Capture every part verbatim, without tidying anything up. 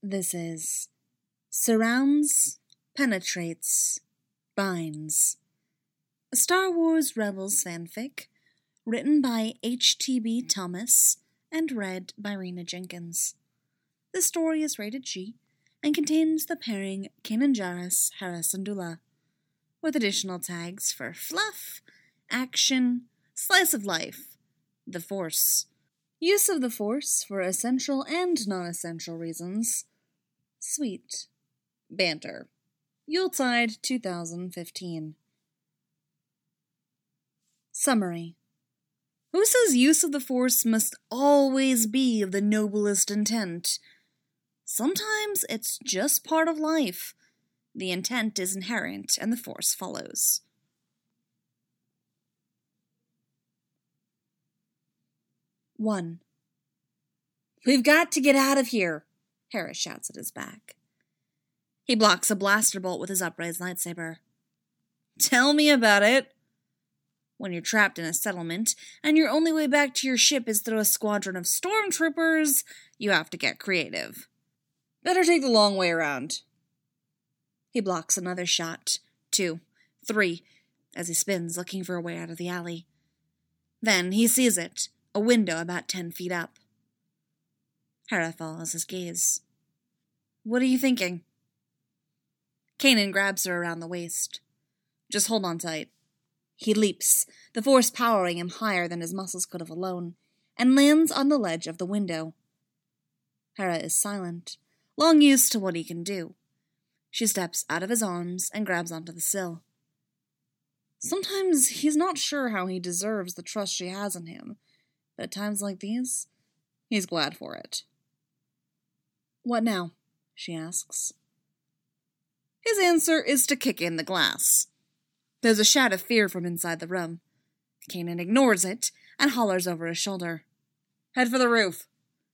This is Surrounds, Penetrates, Binds, a Star Wars Rebels fanfic written by H T B Thomas and read by Rena Jenkins. The story is rated G and contains the pairing Kanan Jarrus, Hera Syndulla, with additional tags for fluff, action, slice of life, the Force, use of the Force for essential and non-essential reasons, sweet, banter. Yuletide twenty fifteen. Summary. Who says use of the Force must always be of the noblest intent? Sometimes it's just part of life. The intent is inherent and the Force follows. one. We've got to get out of here, Hera shouts at his back. He blocks a blaster bolt with his upraised lightsaber. Tell me about it. When you're trapped in a settlement, and your only way back to your ship is through a squadron of stormtroopers, you have to get creative. Better take the long way around. He blocks another shot, two, three, as he spins looking for a way out of the alley. Then he sees it, a window about ten feet up. Hera follows his gaze. What are you thinking? Kanan grabs her around the waist. Just hold on tight. He leaps, the Force powering him higher than his muscles could have alone, and lands on the ledge of the window. Hera is silent, long used to what he can do. She steps out of his arms and grabs onto the sill. Sometimes he's not sure how he deserves the trust she has in him, but at times like these, he's glad for it. What now? She asks. His answer is to kick in the glass. There's a shout of fear from inside the room. Kanan ignores it and hollers over his shoulder. Head for the roof.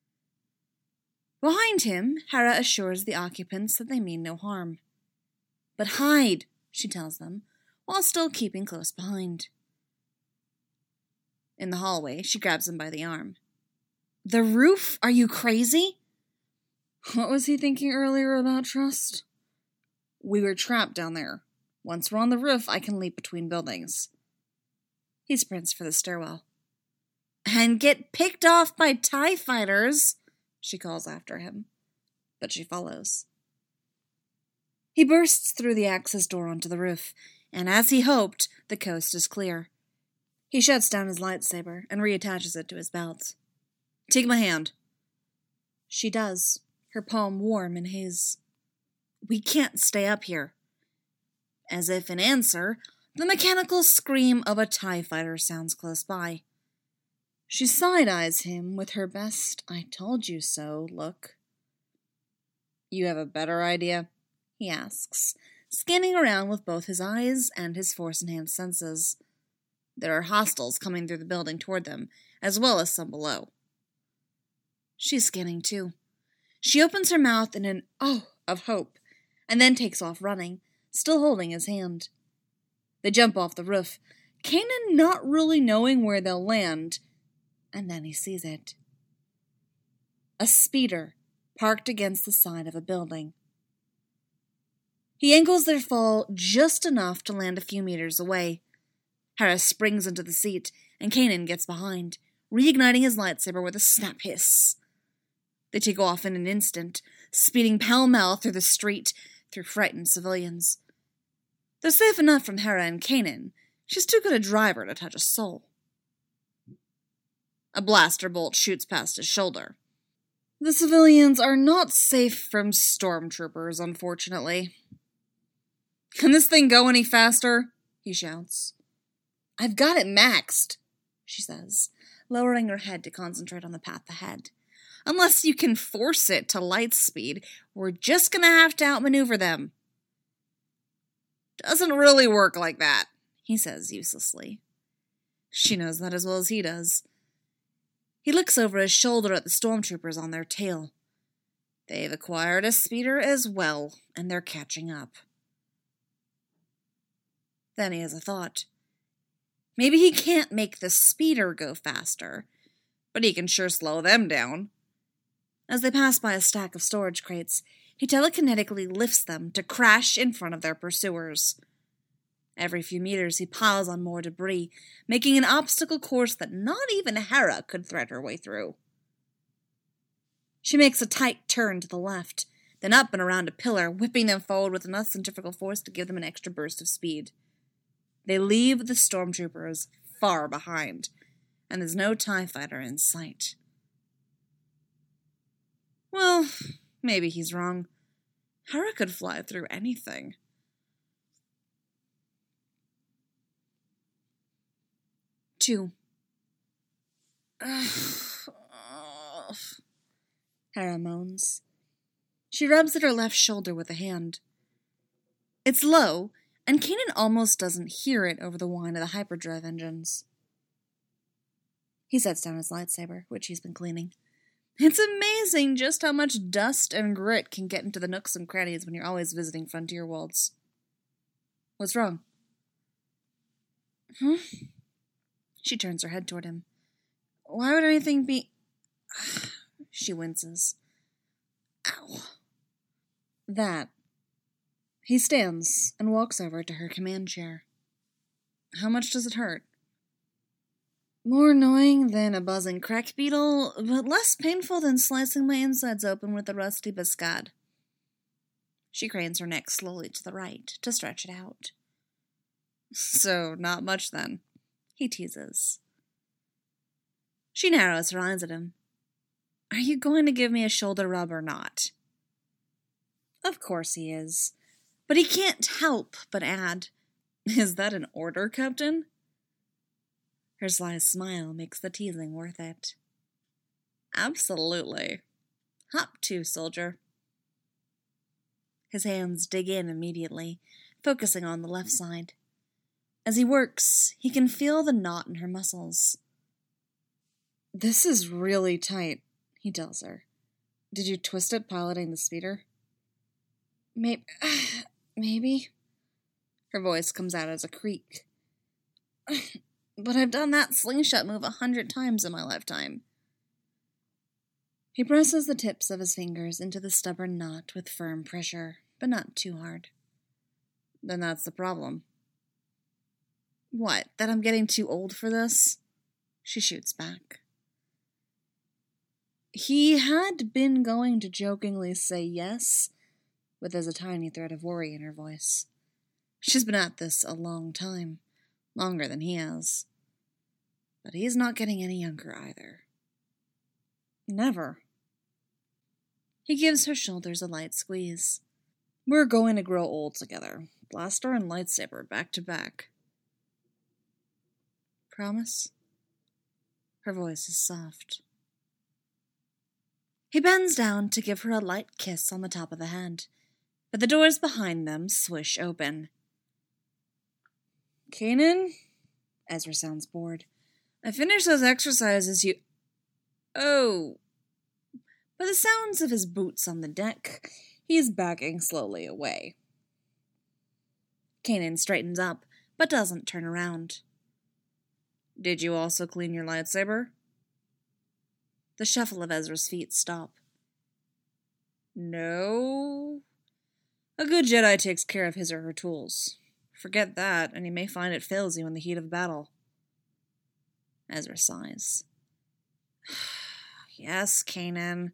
Behind him, Hera assures the occupants that they mean no harm. But hide, she tells them, while still keeping close behind. In the hallway, she grabs him by the arm. The roof? Are you crazy? What was he thinking earlier about trust? We were trapped down there. Once we're on the roof, I can leap between buildings. He sprints for the stairwell. And get picked off by TIE fighters, she calls after him. But she follows. He bursts through the access door onto the roof, and as he hoped, the coast is clear. He shuts down his lightsaber and reattaches it to his belt. Take my hand. She does, her palm warm in his. We can't stay up here. As if in answer, the mechanical scream of a TIE fighter sounds close by. She side-eyes him with her best I told you so look. You have a better idea? He asks, scanning around with both his eyes and his Force-enhanced senses. There are hostiles coming through the building toward them, as well as some below. She's scanning too. She opens her mouth in an oh of hope, and then takes off running, still holding his hand. They jump off the roof, Kanan not really knowing where they'll land, and then he sees it. A speeder parked against the side of a building. He angles their fall just enough to land a few meters away. Hera springs into the seat, and Kanan gets behind, reigniting his lightsaber with a snap hiss. They take off in an instant, speeding pell-mell through the street, through frightened civilians. They're safe enough from Hera and Kanan. She's too good a driver to touch a soul. A blaster bolt shoots past his shoulder. The civilians are not safe from stormtroopers, unfortunately. Can this thing go any faster? He shouts. I've got it maxed, she says, lowering her head to concentrate on the path ahead. Unless you can force it to light speed, we're just gonna have to outmaneuver them. Doesn't really work like that, he says uselessly. She knows that as well as he does. He looks over his shoulder at the stormtroopers on their tail. They've acquired a speeder as well, and they're catching up. Then he has a thought. Maybe he can't make the speeder go faster, but he can sure slow them down. As they pass by a stack of storage crates, he telekinetically lifts them to crash in front of their pursuers. Every few meters he piles on more debris, making an obstacle course that not even Hera could thread her way through. She makes a tight turn to the left, then up and around a pillar, whipping them forward with enough centrifugal force to give them an extra burst of speed. They leave the stormtroopers far behind, and there's no TIE fighter in sight. Well, maybe he's wrong. Hera could fly through anything. Two. Hera moans. She rubs at her left shoulder with a hand. It's low, and Kanan almost doesn't hear it over the whine of the hyperdrive engines. He sets down his lightsaber, which he's been cleaning. It's amazing just how much dust and grit can get into the nooks and crannies when you're always visiting frontier worlds. What's wrong? Hmm? She turns her head toward him. Why would anything be... She winces. Ow. That. He stands and walks over to her command chair. How much does it hurt? More annoying than a buzzing crack beetle, but less painful than slicing my insides open with a rusty biscad. She cranes her neck slowly to the right to stretch it out. So, not much then, he teases. She narrows her eyes at him. Are you going to give me a shoulder rub or not? Of course he is, but he can't help but add, Is that an order, Captain? Her sly smile makes the teasing worth it. Absolutely. Hop to, soldier. His hands dig in immediately, focusing on the left side. As he works, he can feel the knot in her muscles. This is really tight, he tells her. Did you twist it piloting the speeder? Maybe. Maybe. Her voice comes out as a creak. But I've done that slingshot move a hundred times in my lifetime. He presses the tips of his fingers into the stubborn knot with firm pressure, but not too hard. Then that's the problem. What, that I'm getting too old for this? She shoots back. He had been going to jokingly say yes, but there's a tiny thread of worry in her voice. She's been at this a long time, longer than he has. But he's not getting any younger either. Never. He gives her shoulders a light squeeze. We're going to grow old together, blaster and lightsaber back to back. Promise? Her voice is soft. He bends down to give her a light kiss on the top of the head, but the doors behind them swish open. Kanan? Ezra sounds bored. I finished those exercises you... Oh. By the sounds of his boots on the deck, he's backing slowly away. Kanan straightens up, but doesn't turn around. Did you also clean your lightsaber? The shuffle of Ezra's feet stop. No. A good Jedi takes care of his or her tools. Forget that, and you may find it fails you in the heat of battle. Ezra sighs. Yes, Kanan.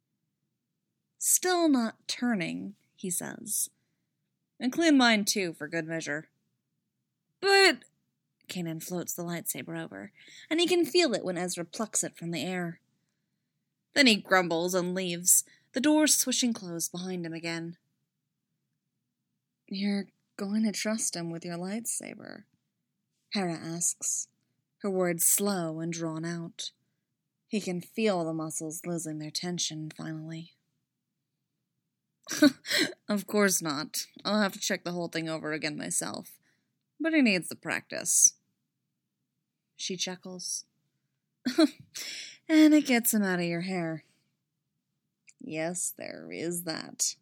Still not turning, he says. And clean mine too, for good measure. But... Kanan floats the lightsaber over, and he can feel it when Ezra plucks it from the air. Then he grumbles and leaves, the door swishing closed behind him again. You're going to trust him with your lightsaber? Hera asks, her words slow and drawn out. He can feel the muscles losing their tension, finally. Of course not. I'll have to check the whole thing over again myself. But he needs the practice. She chuckles. And it gets him out of your hair. Yes, there is that.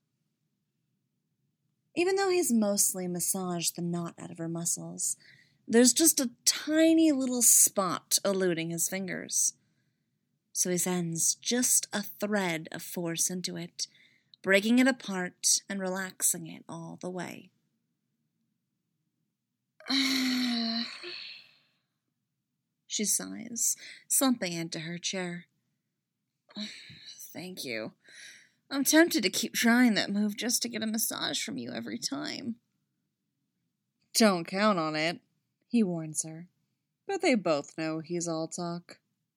Even though he's mostly massaged the knot out of her muscles, there's just a tiny little spot eluding his fingers. so he sends just a thread of force into it, breaking it apart and relaxing it all the way. She sighs, slumping into her chair. Thank you. I'm tempted to keep trying that move just to get a massage from you every time. Don't count on it, he warns her, but they both know he's all talk.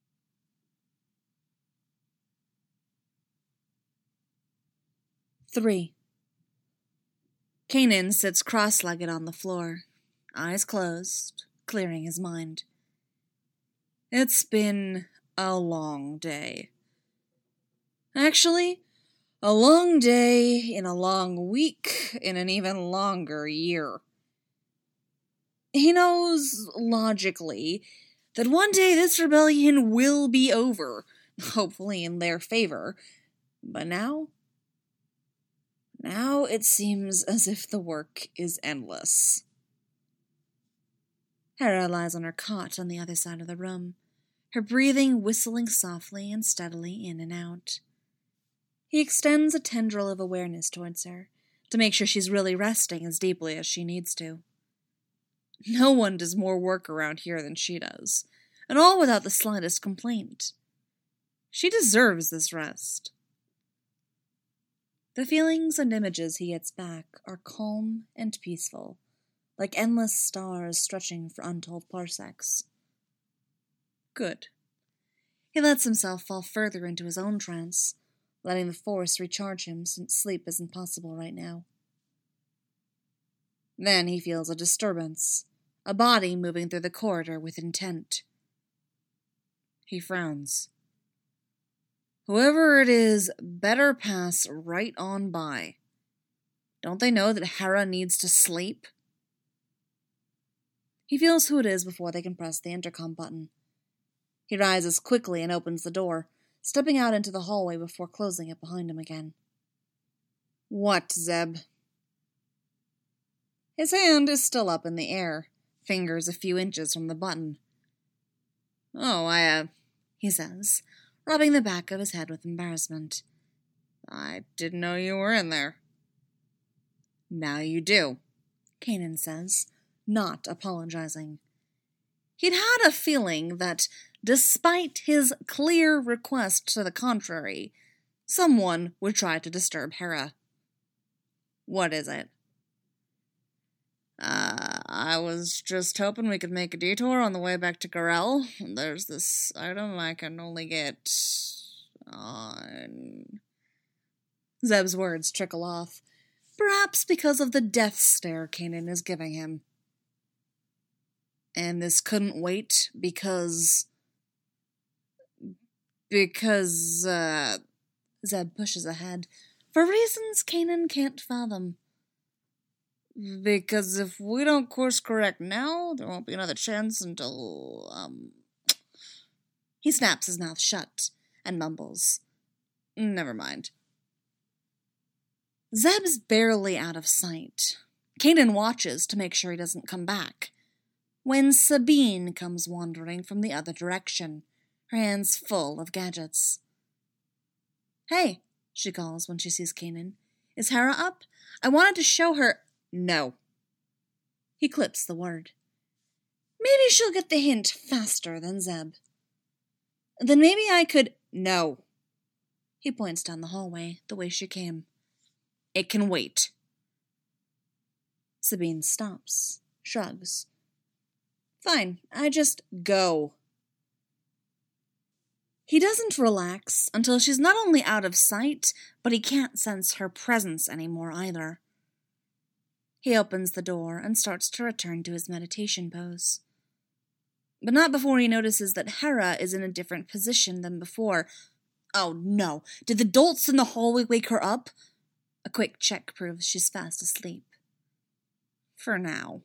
Three. Kanan sits cross-legged on the floor, eyes closed, clearing his mind. It's been a long day. Actually, a long day in a long week in an even longer year. He knows, logically, that one day this rebellion will be over, hopefully in their favor. But now? Now it seems as if the work is endless. Hera lies on her cot on the other side of the room, her breathing whistling softly and steadily in and out. He extends a tendril of awareness towards her, to make sure she's really resting as deeply as she needs to. No one does more work around here than she does, and all without the slightest complaint. She deserves this rest. The feelings and images he gets back are calm and peaceful, like endless stars stretching for untold parsecs. Good. He lets himself fall further into his own trance, letting the force recharge him since sleep isn't possible right now. Then he feels a disturbance, a body moving through the corridor with intent. He frowns. Whoever it is better pass right on by. Don't they know that Hera needs to sleep? He feels who it is before they can press the intercom button. He rises quickly and opens the door, stepping out into the hallway before closing it behind him again. What, Zeb? His hand is still up in the air, fingers a few inches from the button. Oh, I, uh, he says, rubbing the back of his head with embarrassment. I didn't know you were in there. Now you do, Kanan says, not apologizing. He'd had a feeling that, despite his clear request to the contrary, someone would try to disturb Hera. What is it? Uh, I was just hoping we could make a detour on the way back to Garel. There's this item I can only get on... Zeb's words trickle off, perhaps because of the death stare Kanan is giving him. And this couldn't wait because... Because, uh... Zeb pushes ahead, for reasons Kanan can't fathom. Because if we don't course correct now, there won't be another chance until, um... He snaps his mouth shut and mumbles. Never mind. Zeb's barely out of sight. Kanan watches to make sure he doesn't come back, when Sabine comes wandering from the other direction, her hands full of gadgets. Hey, she calls when she sees Kanan. Is Hera up? I wanted to show her... No. He clips the word. Maybe she'll get the hint faster than Zeb. Then maybe I could... No. He points down the hallway, the way she came. It can wait. Sabine stops, shrugs. Fine, I just go. He doesn't relax until she's not only out of sight, but he can't sense her presence anymore either. He opens the door and starts to return to his meditation pose. But not before he notices that Hera is in a different position than before. Oh no, did the dolts in the hallway wake her up? A quick check proves she's fast asleep. For now.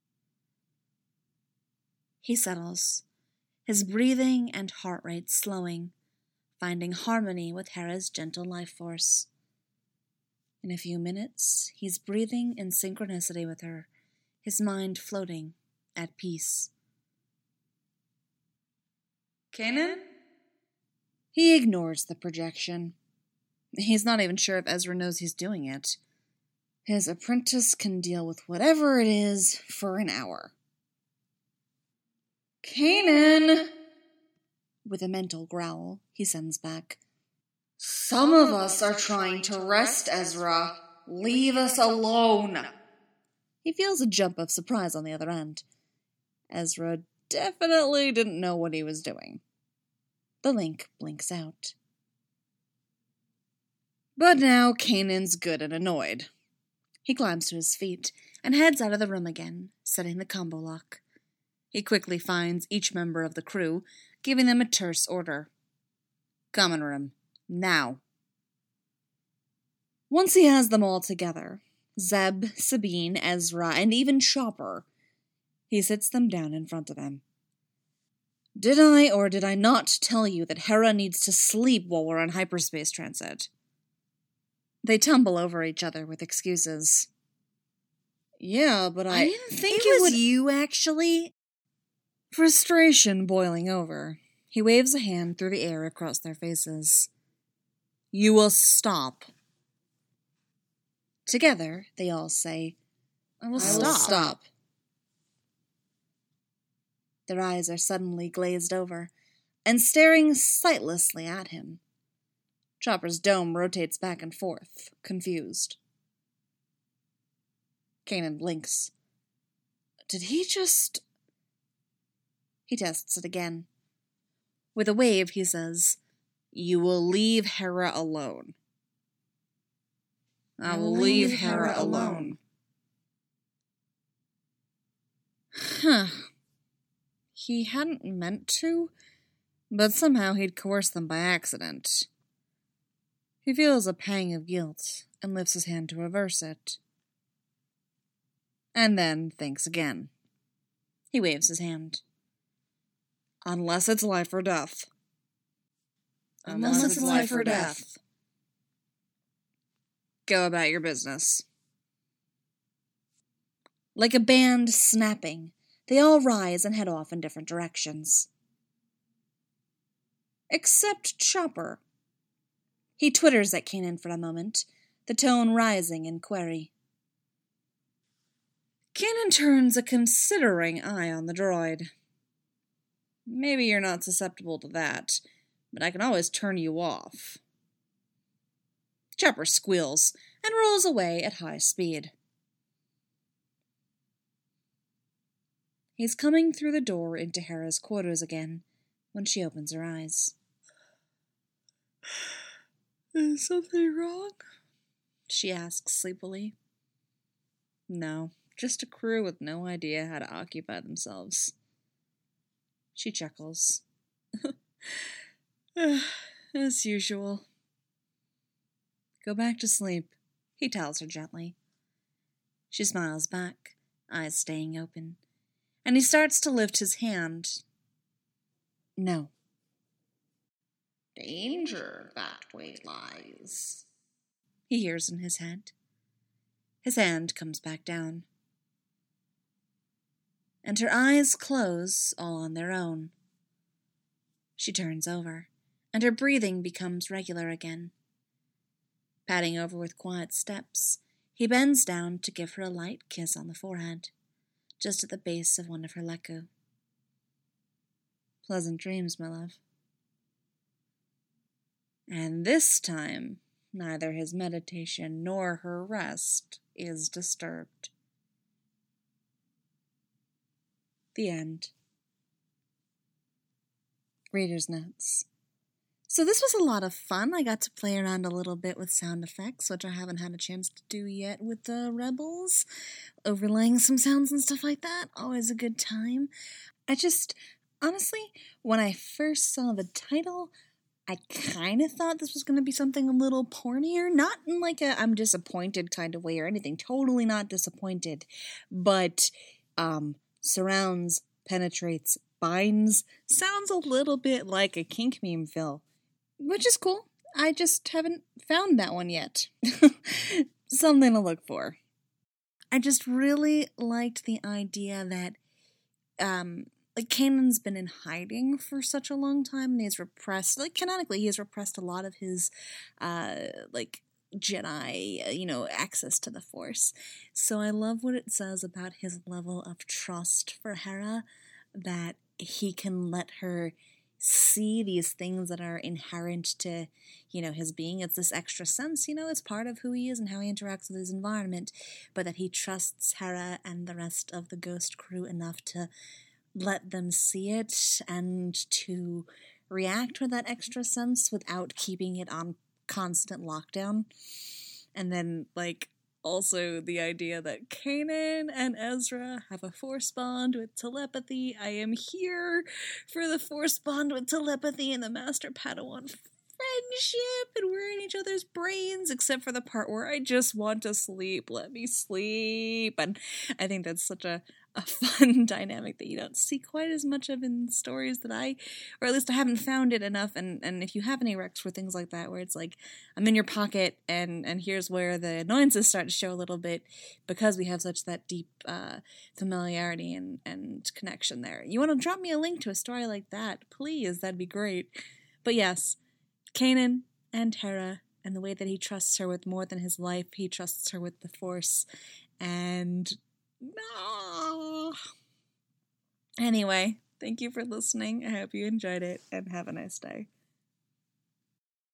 He settles, his breathing and heart rate slowing, finding harmony with Hera's gentle life force. In a few minutes, he's breathing in synchronicity with her, his mind floating at peace. Kanan? He ignores the projection. He's not even sure if Ezra knows he's doing it. His apprentice can deal with whatever it is for an hour. Kanan! With a mental growl, he sends back. Some of us are trying to rest, Ezra. Leave us alone. He feels a jump of surprise on the other end. Ezra definitely didn't know what he was doing. The link blinks out. But now Kanan's good and annoyed. He climbs to his feet and heads out of the room again, setting the combo lock. He quickly finds each member of the crew, giving them a terse order. Common room. Now. Once he has them all together, Zeb, Sabine, Ezra, and even Chopper, he sits them down in front of him. Did I or did I not tell you that Hera needs to sleep while we're on hyperspace transit? They tumble over each other with excuses. Yeah, but I... I didn't think it, it was would... you, actually. Frustration boiling over, he waves a hand through the air across their faces. You will stop. Together, they all say, I will I stop. will stop. Their eyes are suddenly glazed over and staring sightlessly at him. Chopper's dome rotates back and forth, confused. Kanan blinks. Did he just... He tests it again. With a wave, he says, You will leave Hera alone. I will leave Hera alone. Huh. He hadn't meant to, but somehow he'd coerced them by accident. He feels a pang of guilt and lifts his hand to reverse it. And then thinks again. He waves his hand. Unless it's life or death. Unless, Unless it's life or death. death. Go about your business. Like a band snapping, they all rise and head off in different directions. Except Chopper. He twitters at Kanan for a moment, the tone rising in query. Kanan turns a considering eye on the droid. Maybe you're not susceptible to that, but I can always turn you off. Chopper squeals and rolls away at high speed. He's coming through the door into Hera's quarters again when she opens her eyes. Is something wrong? She asks sleepily. No, just a crew with no idea how to occupy themselves. She chuckles. As usual. Go back to sleep, he tells her gently. She smiles back, eyes staying open, and he starts to lift his hand. No. Danger that way lies, he hears in his head. His hand comes back down. And her eyes close all on their own. She turns over, and her breathing becomes regular again. Padding over with quiet steps, he bends down to give her a light kiss on the forehead, just at the base of one of her leku. Pleasant dreams, my love. And this time, neither his meditation nor her rest is disturbed. The end. Reader's notes. So this was a lot of fun. I got to play around a little bit with sound effects, which I haven't had a chance to do yet with the Rebels. Overlaying some sounds and stuff like that. Always a good time. I just, honestly, when I first saw the title, I kind of thought this was going to be something a little pornier. Not in like a I'm disappointed kind of way or anything. Totally not disappointed. But, um, surrounds, penetrates, binds. Sounds a little bit like a kink meme fill. Which is cool. I just haven't found that one yet. Something to look for. I just really liked the idea that um, like, Kanan's been in hiding for such a long time, and he's repressed, like, canonically, he has repressed a lot of his, uh, like, Jedi, you know, access to the Force. So I love what it says about his level of trust for Hera, that he can let her see these things that are inherent to, you know, his being. It's this extra sense, you know, it's part of who he is and how he interacts with his environment, but that he trusts Hera and the rest of the Ghost crew enough to let them see it and to react with that extra sense without keeping it on constant lockdown. And then, like, also the idea that Kanan and Ezra have a Force bond with telepathy. I am here for the Force bond with telepathy and the Master Padawan friendship, and we're in each other's brains, except for the part where I just want to sleep. Let me sleep. And I think that's such a, a fun dynamic that you don't see quite as much of in stories that I, or at least I haven't found it enough. And, and if you have any recs for things like that, where it's like, I'm in your pocket, and, and here's where the annoyances start to show a little bit, because we have such that deep uh, familiarity and, and connection there. You want to drop me a link to a story like that, please? That'd be great. But yes, Kanan and Hera, and the way that he trusts her with more than his life, he trusts her with the Force, and no. Anyway, thank you for listening. I hope you enjoyed it, and have a nice day.